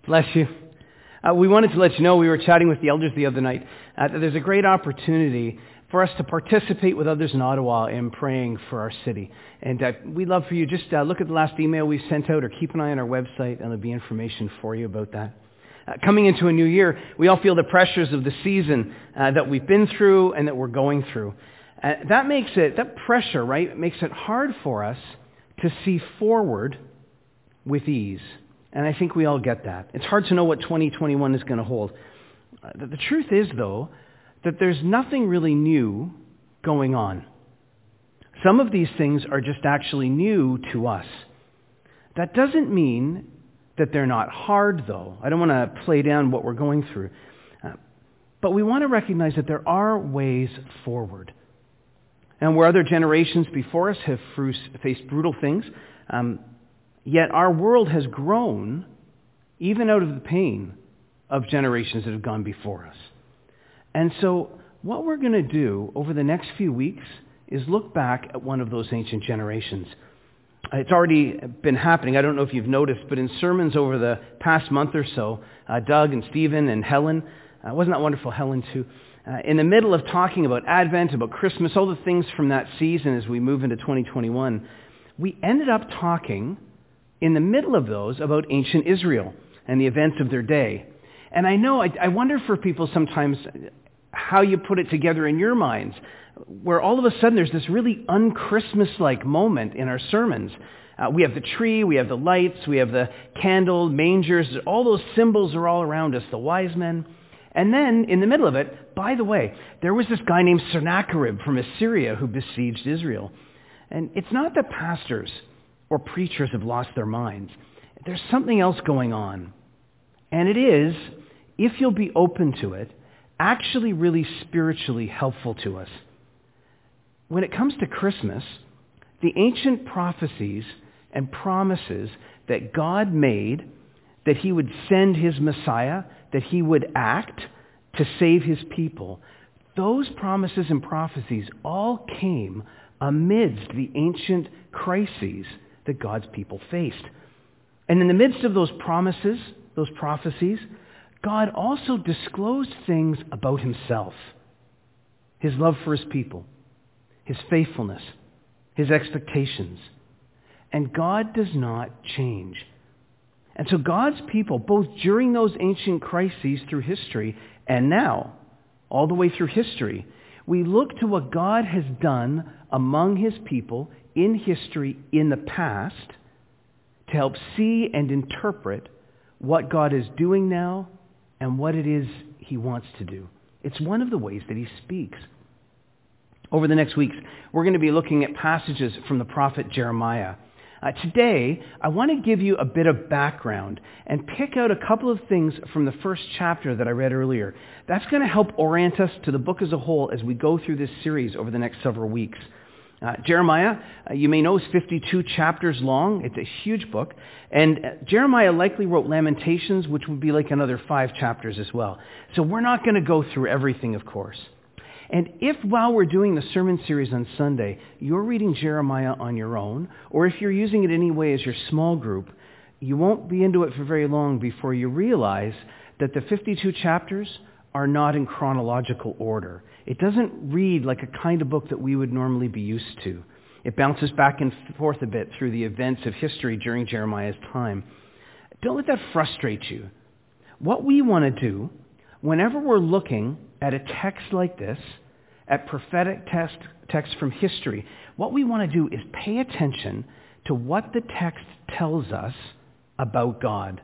Bless you. We wanted to let you know, we were chatting with the elders the other night, that there's a great opportunity for us to participate with others in Ottawa in praying for our city. And we'd love for you, just look at the last email we sent out or keep an eye on our website and there'll be information for you about that. Coming into a new year, we all feel the pressures of the season that we've been through and that we're going through. That pressure, right, makes it hard for us to see forward with ease. And I think we all get that. It's hard to know what 2021 is going to hold. The truth is, though, that there's nothing really new going on. Some of these things are just actually new to us. That doesn't mean that they're not hard, though. I don't want to play down what we're going through. But we want to recognize that there are ways forward. And where other generations before us have faced brutal things, yet our world has grown even out of the pain of generations that have gone before us. And so what we're going to do over the next few weeks is look back at one of those ancient generations. It's already been happening. I don't know if you've noticed, but in sermons over the past month or so, Doug and Stephen and Helen, wasn't that wonderful, Helen, too? In the middle of talking about Advent, about Christmas, all the things from that season as we move into 2021, we ended up talking in the middle of those about ancient Israel and the events of their day. And I know, I wonder for people sometimes how you put it together in your minds, where all of a sudden there's this really un-Christmas-like moment in our sermons. We have the tree, we have the lights, we have the candle, mangers, all those symbols are all around us, the wise men. And then, in the middle of it, by the way, there was this guy named Sennacherib from Assyria who besieged Israel. And it's not that pastors or preachers have lost their minds. There's something else going on. And it is, if you'll be open to it, actually really spiritually helpful to us. When it comes to Christmas, the ancient prophecies and promises that God made, that he would send his Messiah, that he would act to save his people, those promises and prophecies all came amidst the ancient crises that God's people faced. And in the midst of those promises, those prophecies, God also disclosed things about himself, his love for his people, his faithfulness, his expectations. And God does not change. And so God's people, both during those ancient crises through history and now, all the way through history, we look to what God has done among his people in history in the past to help see and interpret what God is doing now and what it is he wants to do. It's one of the ways that he speaks. Over the next weeks, we're going to be looking at passages from the prophet Jeremiah. Today, I want to give you a bit of background and pick out a couple of things from the first chapter that I read earlier. That's going to help orient us to the book as a whole as we go through this series over the next several weeks. Jeremiah, you may know, is 52 chapters long. It's a huge book. And Jeremiah likely wrote Lamentations, which would be like another 5 chapters as well. So we're not going to go through everything, of course. And if while we're doing the sermon series on Sunday, you're reading Jeremiah on your own, or if you're using it anyway as your small group, you won't be into it for very long before you realize that the 52 chapters are not in chronological order. It doesn't read like a kind of book that we would normally be used to. It bounces back and forth a bit through the events of history during Jeremiah's time. Don't let that frustrate you. What we want to do, whenever we're looking at a text like this, at prophetic text from history, what we want to do is pay attention to what the text tells us about God.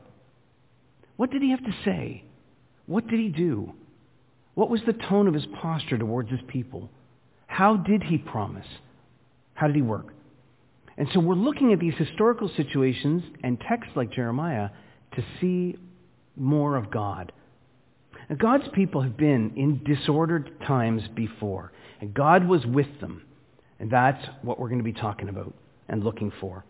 What did he have to say? What did he do? What was the tone of his posture towards his people? How did he promise? How did he work? And so we're looking at these historical situations and texts like Jeremiah to see more of God. Now, God's people have been in disordered times before, and God was with them. And that's what we're going to be talking about and looking for.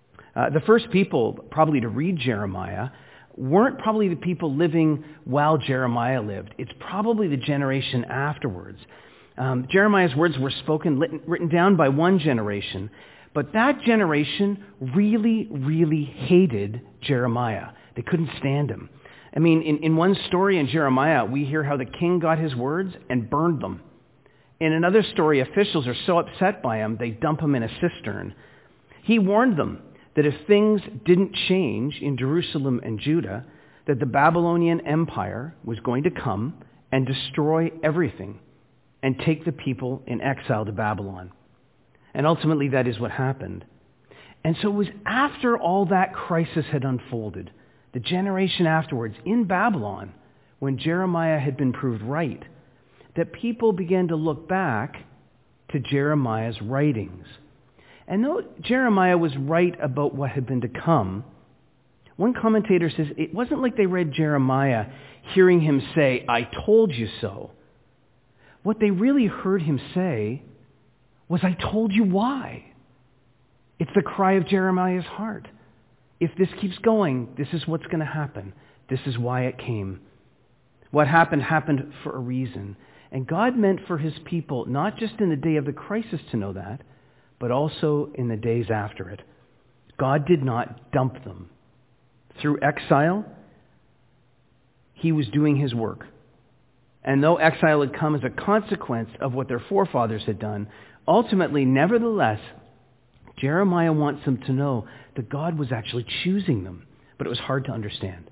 The first people probably to read Jeremiah weren't probably the people living while Jeremiah lived. It's probably the generation afterwards. Jeremiah's words were written down by one generation, but that generation really, really hated Jeremiah. They couldn't stand him. I mean, in one story in Jeremiah, we hear how the king got his words and burned them. In another story, officials are so upset by him, they dump him in a cistern. He warned them that if things didn't change in Jerusalem and Judah, that the Babylonian Empire was going to come and destroy everything and take the people in exile to Babylon. And ultimately, that is what happened. And so it was after all that crisis had unfolded, the generation afterwards in Babylon, when Jeremiah had been proved right, that people began to look back to Jeremiah's writings. And though Jeremiah was right about what had been to come, one commentator says it wasn't like they read Jeremiah hearing him say, "I told you so." What they really heard him say was, "I told you why." It's the cry of Jeremiah's heart. If this keeps going, this is what's going to happen. This is why it came. What happened happened for a reason. And God meant for his people, not just in the day of the crisis to know that, but also in the days after it. God did not dump them. Through exile, he was doing his work. And though exile had come as a consequence of what their forefathers had done, ultimately, nevertheless, Jeremiah wants them to know that God was actually choosing them, but it was hard to understand.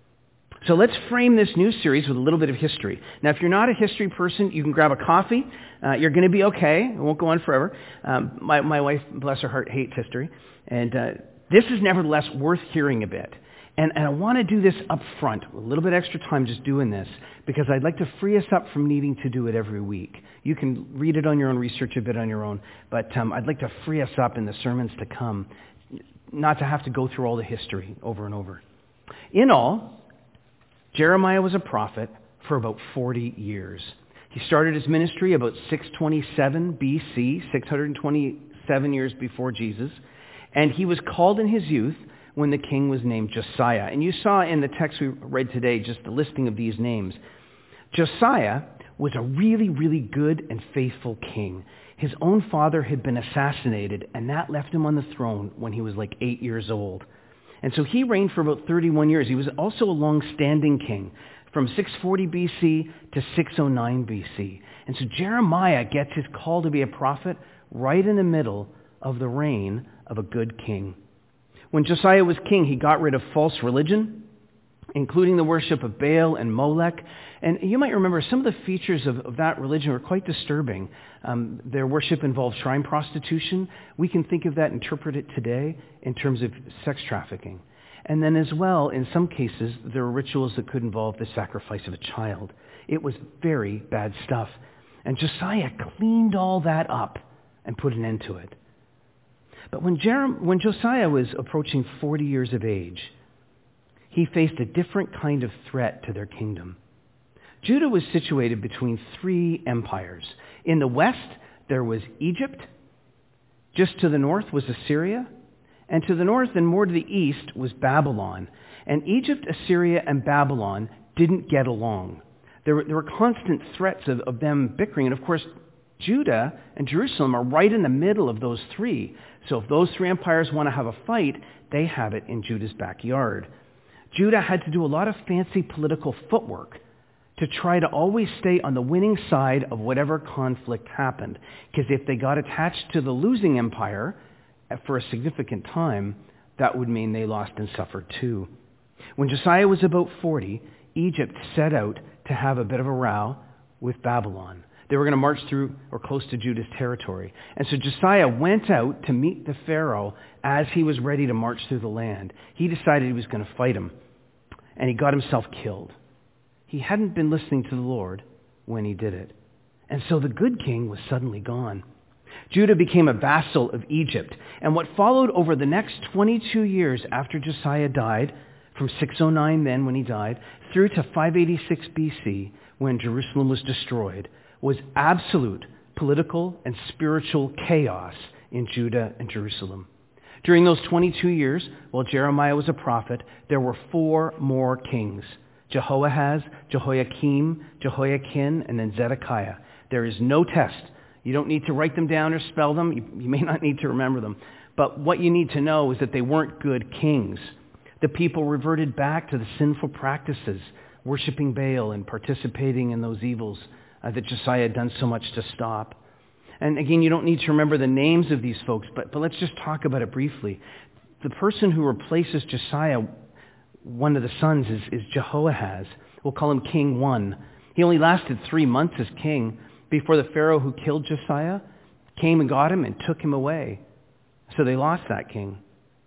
So let's frame this new series with a little bit of history. Now, if you're not a history person, you can grab a coffee. You're going to be okay. It won't go on forever. My wife, bless her heart, hates history. And this is nevertheless worth hearing a bit. And I want to do this up front, a little bit extra time just doing this, because I'd like to free us up from needing to do it every week. You can read it on your own, research a bit on your own, but I'd like to free us up in the sermons to come, not to have to go through all the history over and over. In all, Jeremiah was a prophet for about 40 years. He started his ministry about 627 BC, 627 years before Jesus, and he was called in his youth when the king was named Josiah. And you saw in the text we read today just the listing of these names. Josiah was a really, really good and faithful king. His own father had been assassinated, and that left him on the throne when he was like 8 years old. And so he reigned for about 31 years. He was also a long-standing king from 640 BC to 609 BC. And so Jeremiah gets his call to be a prophet right in the middle of the reign of a good king. When Josiah was king, he got rid of false religion, including the worship of Baal and Molech. And you might remember some of the features of that religion were quite disturbing. Their worship involved shrine prostitution. We can think of that, interpret it today in terms of sex trafficking. And then as well, in some cases, there were rituals that could involve the sacrifice of a child. It was very bad stuff. And Josiah cleaned all that up and put an end to it. But when Josiah was approaching 40 years of age, he faced a different kind of threat to their kingdom. Judah was situated between three empires. In the west, there was Egypt. Just to the north was Assyria. And to the north and more to the east was Babylon. And Egypt, Assyria, and Babylon didn't get along. There were constant threats of them bickering. And of course, Judah and Jerusalem are right in the middle of those three. So if those three empires want to have a fight, they have it in Judah's backyard. Judah had to do a lot of fancy political footwork to try to always stay on the winning side of whatever conflict happened. Because if they got attached to the losing empire for a significant time, that would mean they lost and suffered too. When Josiah was about 40, Egypt set out to have a bit of a row with Babylon. They were going to march through or close to Judah's territory. And so Josiah went out to meet the Pharaoh as he was ready to march through the land. He decided he was going to fight him, and he got himself killed. He hadn't been listening to the Lord when he did it. And so the good king was suddenly gone. Judah became a vassal of Egypt. And what followed over the next 22 years after Josiah died, from 609 then when he died, through to 586 BC when Jerusalem was destroyed, was absolute political and spiritual chaos in Judah and Jerusalem. During those 22 years, while Jeremiah was a prophet, there were 4 more kings: Jehoahaz, Jehoiakim, Jehoiakim, and then Zedekiah. There is no test. You don't need to write them down or spell them. You may not need to remember them. But what you need to know is that they weren't good kings. The people reverted back to the sinful practices, worshiping Baal and participating in those evils that Josiah had done so much to stop. And again, you don't need to remember the names of these folks, but let's just talk about it briefly. The person who replaces Josiah, one of the sons, is Jehoahaz. We'll call him King 1. He only lasted 3 months as king before the Pharaoh who killed Josiah came and got him and took him away. So they lost that king.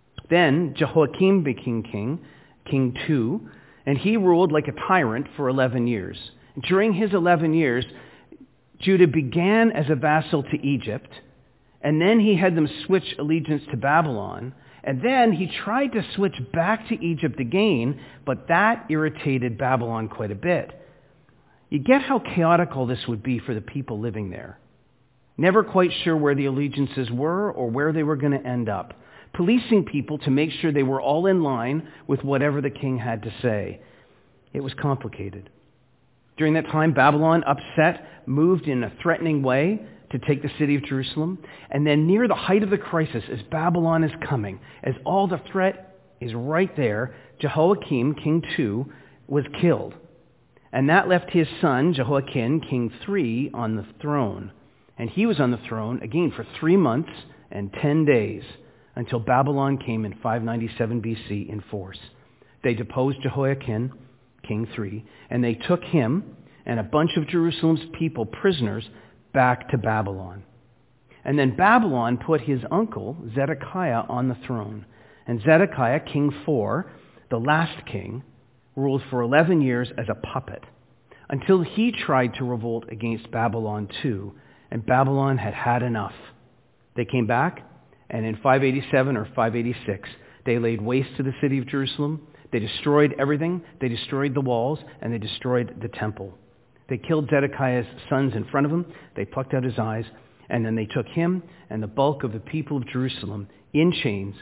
Then Jehoiakim became King 2, and he ruled like a tyrant for 11 years. During his 11 years, Judah began as a vassal to Egypt, and then he had them switch allegiance to Babylon, and then he tried to switch back to Egypt again, but that irritated Babylon quite a bit. You get how chaotic all this would be for the people living there. Never quite sure where the allegiances were or where they were going to end up. Policing people to make sure they were all in line with whatever the king had to say. It was complicated. During that time, Babylon, upset, moved in a threatening way to take the city of Jerusalem. And then near the height of the crisis, as Babylon is coming, as all the threat is right there, Jehoiakim, King 2, was killed. And that left his son, Jehoiakim, King 3, on the throne. And he was on the throne, again, for 3 months and 10 days, until Babylon came in 597 BC in force. They deposed Jehoiakim, King 3, and they took him and a bunch of Jerusalem's people prisoners back to Babylon. And then Babylon put his uncle, Zedekiah, on the throne. And Zedekiah, King 4, the last king, ruled for 11 years as a puppet, until he tried to revolt against Babylon too, and Babylon had had enough. They came back, and in 587 or 586, they laid waste to the city of Jerusalem. They destroyed everything. They destroyed the walls, and they destroyed the temple. They killed Zedekiah's sons in front of him. They plucked out his eyes, and then they took him and the bulk of the people of Jerusalem in chains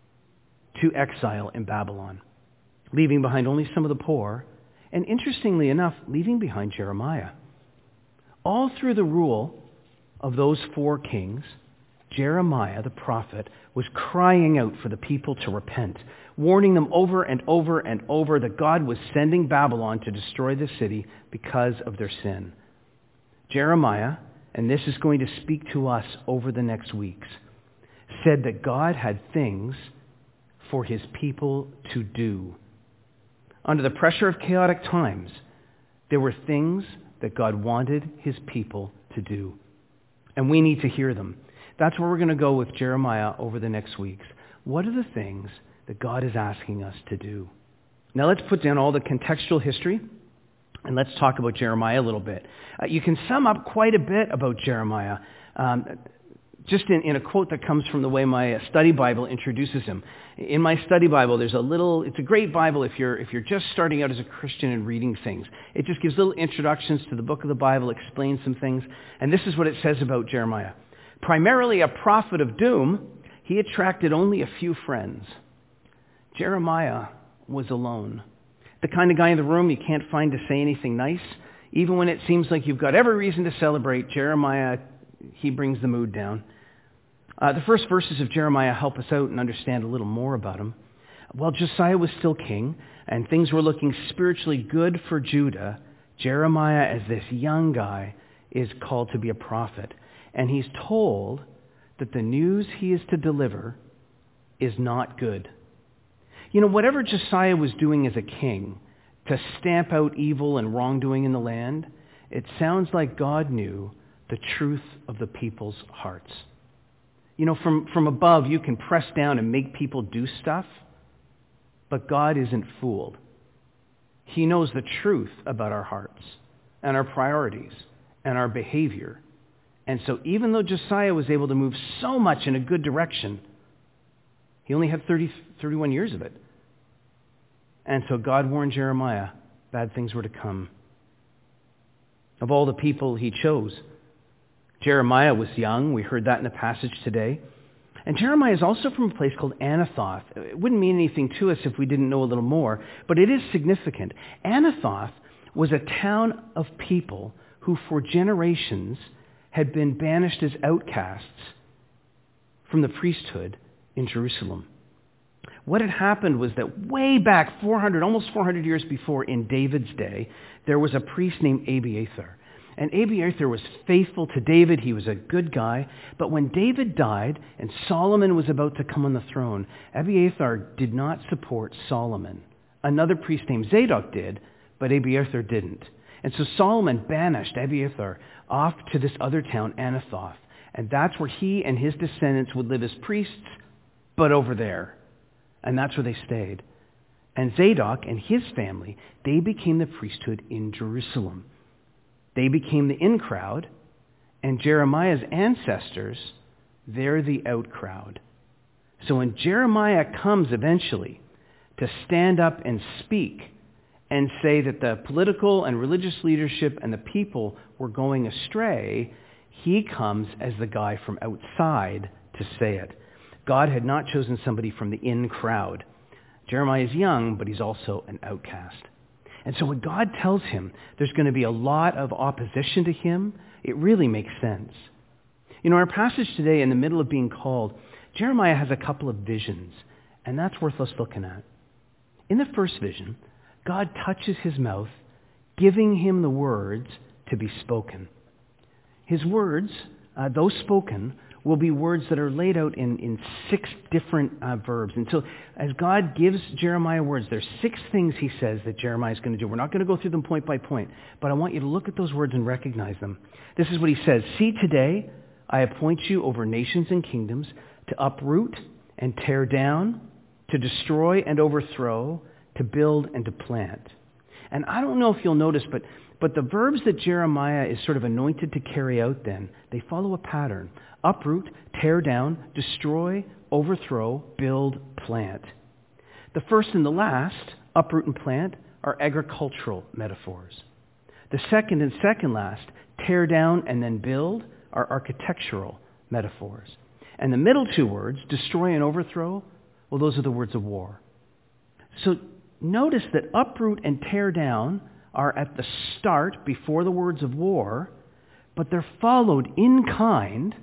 to exile in Babylon, leaving behind only some of the poor, and interestingly enough, leaving behind Jeremiah. All through the rule of those 4 kings, Jeremiah, the prophet, was crying out for the people to repent, warning them over and over and over that God was sending Babylon to destroy the city because of their sin. Jeremiah, and this is going to speak to us over the next weeks, said that God had things for his people to do. Under the pressure of chaotic times, there were things that God wanted his people to do. And we need to hear them. That's where we're going to go with Jeremiah over the next weeks. What are the things that God is asking us to do? Now let's put down all the contextual history, and let's talk about Jeremiah a little bit. You can sum up quite a bit about Jeremiah just in a quote that comes from the way my study Bible introduces him. In my study Bible, there's it's a great Bible if you're just starting out as a Christian and reading things. It just gives little introductions to the book of the Bible, explains some things, and this is what it says about Jeremiah. Primarily a prophet of doom, he attracted only a few friends. Jeremiah was alone. The kind of guy in the room you can't find to say anything nice. Even when it seems like you've got every reason to celebrate, Jeremiah, he brings the mood down. The first verses of Jeremiah help us out and understand a little more about him. While Josiah was still king and things were looking spiritually good for Judah, Jeremiah, as this young guy, is called to be a prophet. And he's told that the news he is to deliver is not good. You know, whatever Josiah was doing as a king to stamp out evil and wrongdoing in the land, it sounds like God knew the truth of the people's hearts. You know, from above, you can press down and make people do stuff, but God isn't fooled. He knows the truth about our hearts and our priorities and our behavior. And so even though Josiah was able to move so much in a good direction, he only had 31 years of it. And so God warned Jeremiah, bad things were to come. Of all the people he chose, Jeremiah was young. We heard that in the passage today. And Jeremiah is also from a place called Anathoth. It wouldn't mean anything to us if we didn't know a little more, but it is significant. Anathoth was a town of people who for generations had been banished as outcasts from the priesthood in Jerusalem. what had happened was that way back, almost 400 years before, in David's day, there was a priest named Abiathar. And Abiathar was faithful to David. He was a good guy. But when David died and Solomon was about to come on the throne, Abiathar did not support Solomon. Another priest named Zadok did, but Abiathar didn't. And so Solomon banished Abiathar off to this other town, Anathoth. And that's where he and his descendants would live as priests, but over there. And that's where they stayed. And Zadok and his family, they became the priesthood in Jerusalem. They became the in crowd, and Jeremiah's ancestors, they're the out crowd. So when Jeremiah comes eventually to stand up and speak and say that the political and religious leadership and the people were going astray, he comes as the guy from outside to say it. God had not chosen somebody from the in crowd. Jeremiah is young, but he's also an outcast. And so when God tells him there's going to be a lot of opposition to him, it really makes sense. You know, our passage today, in the middle of being called, Jeremiah has a couple of visions, and that's worth us looking at. In the first vision, God touches his mouth, giving him the words to be spoken. His words, those spoken, will be words that are laid out in 6 different verbs. And so as God gives Jeremiah words, there's 6 things he says that Jeremiah is going to do. We're not going to go through them point by point, but I want you to look at those words and recognize them. This is what he says. See, today I appoint you over nations and kingdoms to uproot and tear down, to destroy and overthrow, to build and to plant. And I don't know if you'll notice, but the verbs that Jeremiah is sort of anointed to carry out then, they follow a pattern. Uproot, tear down, destroy, overthrow, build, plant. The first and the last, uproot and plant, are agricultural metaphors. The second and second last, tear down and then build, are architectural metaphors. And the middle 2 words, destroy and overthrow, well, those are the words of war. So notice that uproot and tear down are at the start, before the words of war, but they're followed in kind,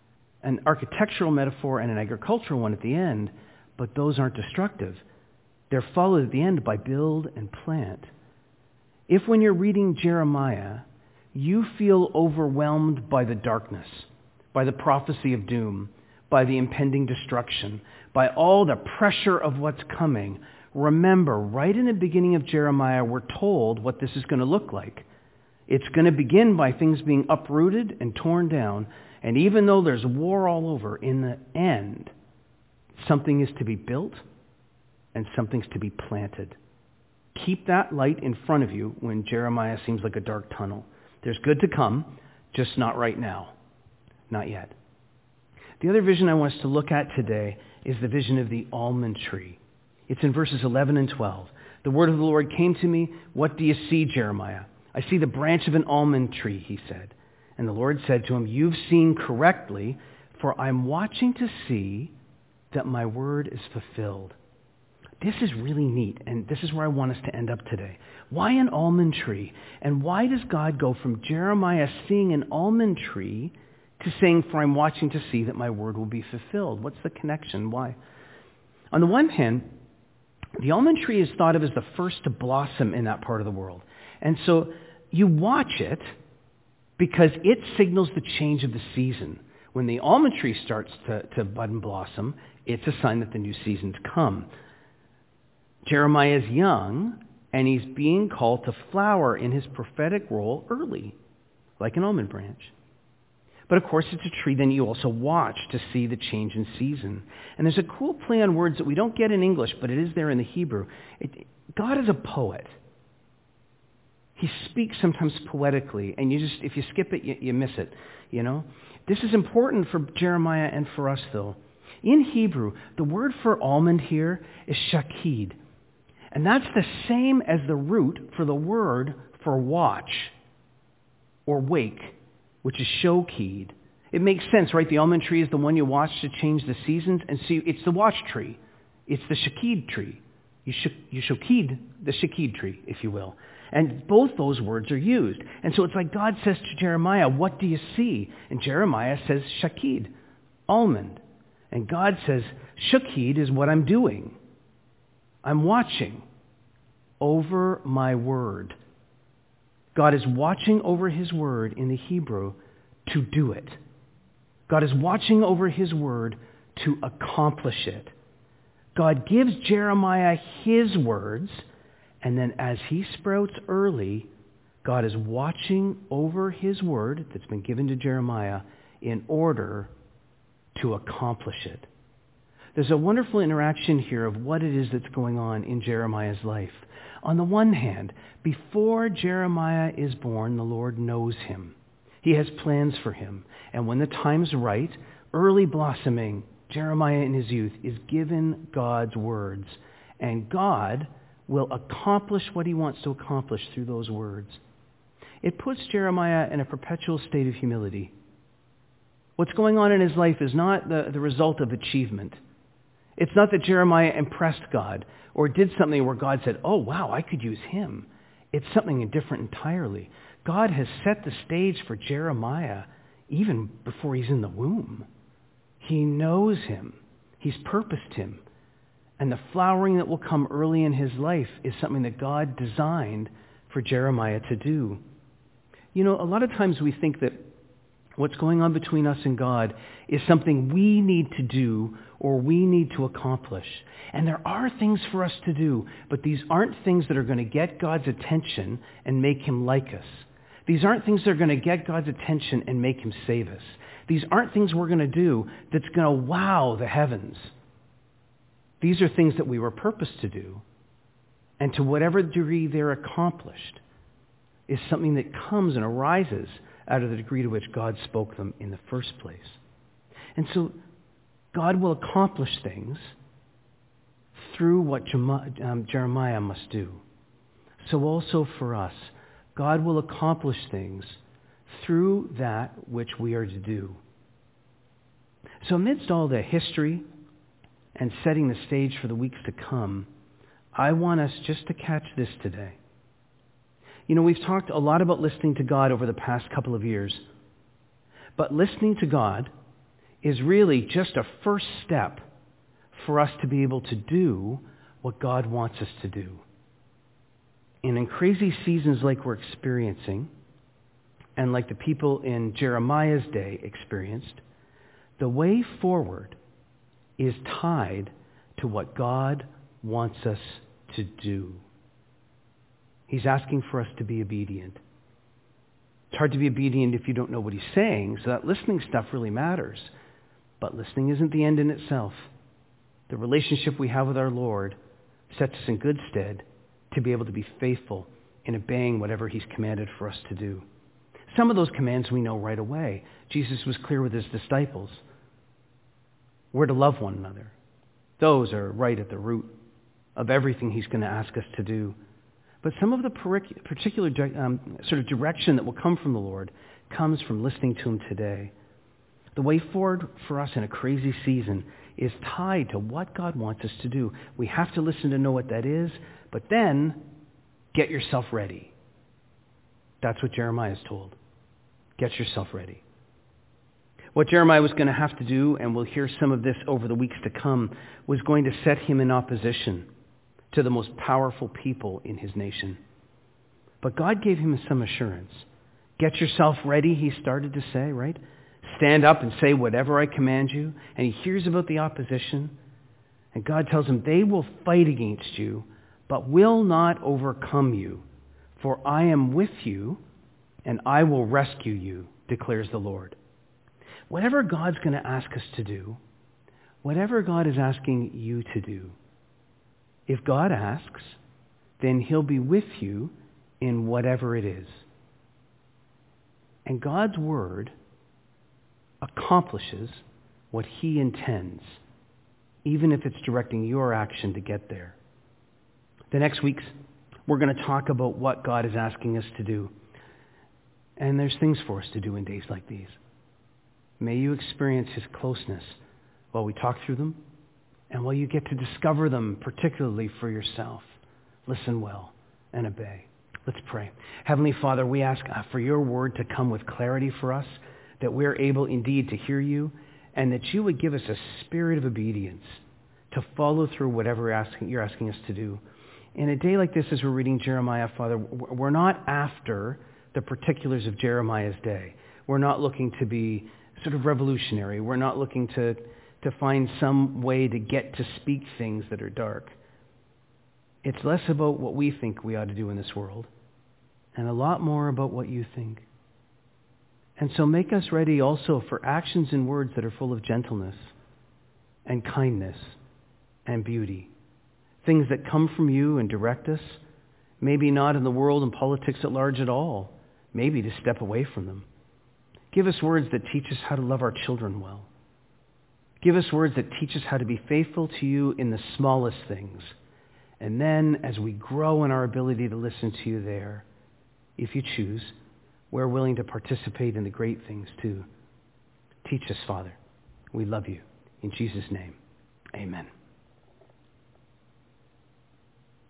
an architectural metaphor and an agricultural one at the end, but those aren't destructive. They're followed at the end by build and plant. If when you're reading Jeremiah, you feel overwhelmed by the darkness, by the prophecy of doom, by the impending destruction, by all the pressure of what's coming, remember, right in the beginning of Jeremiah, we're told what this is going to look like. It's going to begin by things being uprooted and torn down, and even though there's war all over, in the end, something is to be built and something's to be planted. Keep that light in front of you when Jeremiah seems like a dark tunnel. There's good to come, just not right now. Not yet. The other vision I want us to look at today is the vision of the almond tree. It's in verses 11 and 12. The word of the Lord came to me. What do you see, Jeremiah? I see the branch of an almond tree, he said. And the Lord said to him, you've seen correctly, for I'm watching to see that my word is fulfilled. This is really neat, and this is where I want us to end up today. Why an almond tree? And why does God go from Jeremiah seeing an almond tree to saying, for I'm watching to see that my word will be fulfilled? What's the connection? Why? On the one hand, the almond tree is thought of as the first to blossom in that part of the world. And so you watch it because it signals the change of the season. When the almond tree starts to bud and blossom, it's a sign that the new season's come. Jeremiah is young, and he's being called to flower in his prophetic role early, like an almond branch. But of course, it's a tree then you also watch to see the change in season. And there's a cool play on words that we don't get in English, but it is there in the Hebrew. God is a poet. He speaks sometimes poetically, and if you skip it, you miss it, you know? This is important for Jeremiah and for us, though. In Hebrew, the word for almond here is shakid. And that's the same as the root for the word for watch or wake, which is shokid. It makes sense, right? The almond tree is the one you watch to change the seasons. And see, it's the watch tree. It's the shakid tree. You shokid the shakid tree, if you will. And both those words are used. And so it's like God says to Jeremiah, what do you see? And Jeremiah says shakid, almond. And God says, shakid is what I'm doing. I'm watching over my word. God is watching over his word in the Hebrew to do it. God is watching over his word to accomplish it. God gives Jeremiah his words, and then as he sprouts early, God is watching over his word that's been given to Jeremiah in order to accomplish it. There's a wonderful interaction here of what it is that's going on in Jeremiah's life. On the one hand, before Jeremiah is born, the Lord knows him. He has plans for him. And when the time's right, early blossoming, Jeremiah in his youth is given God's words. And God will accomplish what he wants to accomplish through those words. It puts Jeremiah in a perpetual state of humility. What's going on in his life is not the result of achievement. It's not that Jeremiah impressed God or did something where God said, oh, wow, I could use him. It's something different entirely. God has set the stage for Jeremiah even before he's in the womb. He knows him. He's purposed him. And the flowering that will come early in his life is something that God designed for Jeremiah to do. You know, a lot of times we think that what's going on between us and God is something we need to do or we need to accomplish. And there are things for us to do, but these aren't things that are going to get God's attention and make him like us. These aren't things that are going to get God's attention and make him save us. These aren't things we're going to do that's going to wow the heavens. These are things that we were purposed to do. And to whatever degree they're accomplished is something that comes and arises out of the degree to which God spoke them in the first place. And so God will accomplish things through what Jeremiah must do. So also for us, God will accomplish things through that which we are to do. So amidst all the history and setting the stage for the weeks to come, I want us just to catch this today. You know, we've talked a lot about listening to God over the past couple of years, but listening to God is really just a first step for us to be able to do what God wants us to do. And in crazy seasons like we're experiencing, and like the people in Jeremiah's day experienced, the way forward is tied to what God wants us to do. He's asking for us to be obedient. It's hard to be obedient if you don't know what he's saying, so that listening stuff really matters. But listening isn't the end in itself. The relationship we have with our Lord sets us in good stead to be able to be faithful in obeying whatever he's commanded for us to do. Some of those commands we know right away. Jesus was clear with his disciples. We're to love one another. Those are right at the root of everything he's going to ask us to do. But some of the particular sort of direction that will come from the Lord comes from listening to him today. The way forward for us in a crazy season is tied to what God wants us to do. We have to listen to know what that is, but then get yourself ready. That's what Jeremiah is told. Get yourself ready. What Jeremiah was going to have to do, and we'll hear some of this over the weeks to come, was going to set him in opposition to the most powerful people in his nation. But God gave him some assurance. Get yourself ready, he started to say, right? Stand up and say whatever I command you. And he hears about the opposition. And God tells him, they will fight against you, but will not overcome you. For I am with you, and I will rescue you, declares the Lord. Whatever God's going to ask us to do, whatever God is asking you to do, if God asks, then he'll be with you in whatever it is. And God's word accomplishes what he intends, even if it's directing your action to get there. The next weeks, we're going to talk about what God is asking us to do. And there's things for us to do in days like these. May you experience his closeness while we talk through them, and while you get to discover them, particularly for yourself. Listen well and obey. Let's pray. Heavenly Father, we ask for your word to come with clarity for us, that we're able indeed to hear you, and that you would give us a spirit of obedience to follow through whatever you're asking us to do. In a day like this, as we're reading Jeremiah, Father, we're not after the particulars of Jeremiah's day. We're not looking to be sort of revolutionary. We're not looking to find some way to get to speak things that are dark. It's less about what we think we ought to do in this world and a lot more about what you think. And so make us ready also for actions and words that are full of gentleness and kindness and beauty. Things that come from you and direct us, maybe not in the world and politics at large at all, maybe to step away from them. Give us words that teach us how to love our children well. Give us words that teach us how to be faithful to you in the smallest things. And then, as we grow in our ability to listen to you there, if you choose, we're willing to participate in the great things too. Teach us, Father. We love you. In Jesus' name, amen.